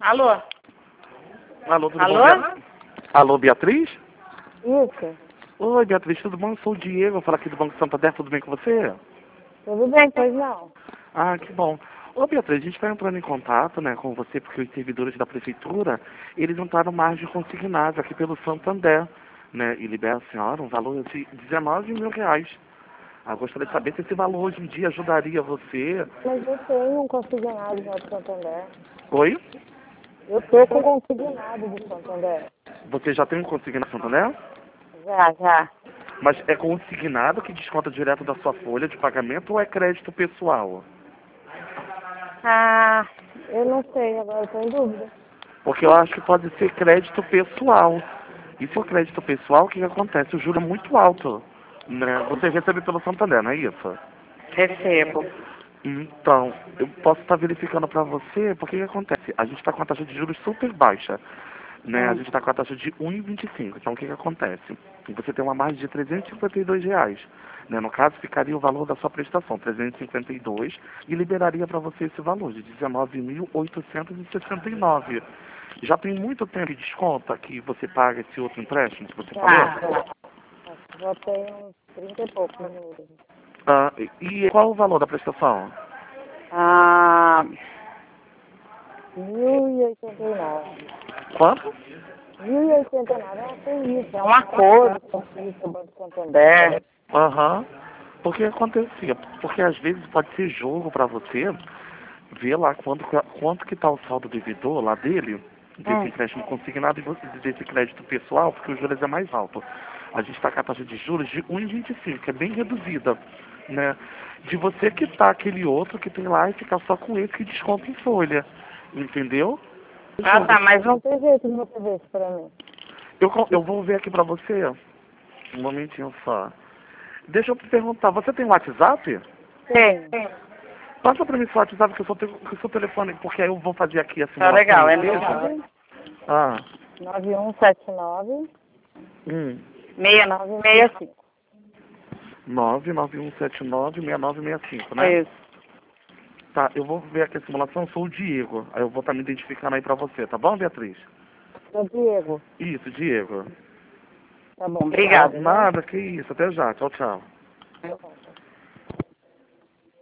Alô? Alô, tudo Alô? bom? Alô, Beatriz? Isso. Oi, Beatriz, tudo bom? Eu sou o Diego, eu falo aqui do Banco Santander, tudo bem com você? Tudo bem, pois não. Ah, que bom. Ô, Beatriz, a gente está entrando em contato, né, com você, porque os servidores da prefeitura, eles entraram mais de consignados aqui pelo Santander, né, e libera a senhora um valor de R$19.000. Eu gostaria de saber se esse valor hoje em dia ajudaria você. Mas eu tenho um consignado já do Santander. Oi? Eu tô com consignado do Santander. Você já tem um consignado Santander? Já. Mas é consignado que desconta direto da sua folha de pagamento ou é crédito pessoal? Ah, eu não sei, agora eu tô em dúvida. Porque eu acho que pode ser crédito pessoal. E se for crédito pessoal, o que acontece? O juro é muito alto, né? Você recebe pelo Santander, não é isso? Recebo. Então, eu posso estar verificando para você, porque o que acontece? A gente está com a taxa de juros super baixa, né? A gente está com a taxa de 1,25. Então, o que acontece? Você tem uma margem de R$352, né? No caso, ficaria o valor da sua prestação, 352, e liberaria para você esse valor de 19.869. Já tem muito tempo de desconto que você paga esse outro empréstimo que você falou? Acho que já tem uns 30 e poucos minutos. Ah, e qual o valor da prestação? Ah, 1.089. Quanto? 1.089, eu achei isso. é um acordo com o Banco Santander. Aham. Porque acontecia, porque às vezes pode ser jogo para você ver lá quanto que tá o saldo devedor lá dele, desse empréstimo consignado e desse crédito pessoal, porque os juros é mais alto. A gente está com a taxa de juros de 1,25, que é bem reduzida, né? De você quitar aquele outro que tem lá e ficar só com esse que desconta em folha, entendeu? Ah, tá, mas Não tem jeito de você ver isso pra mim. Eu vou ver aqui pra você, um momentinho só. Deixa eu te perguntar, você tem WhatsApp? Tem. Passa pra mim seu WhatsApp que eu sou telefone, porque aí eu vou fazer aqui a tá simulação. legal. É inteira. Ah, 9179 6965. 991796965, né? Isso. Tá, eu vou ver aqui a simulação, eu sou o Diego. Aí eu vou estar me identificando aí pra você, tá bom, Beatriz? Seu Diego. Isso, Diego. Tá bom, Obrigada. Nada, que isso, até já, tchau, tchau. Tá bom.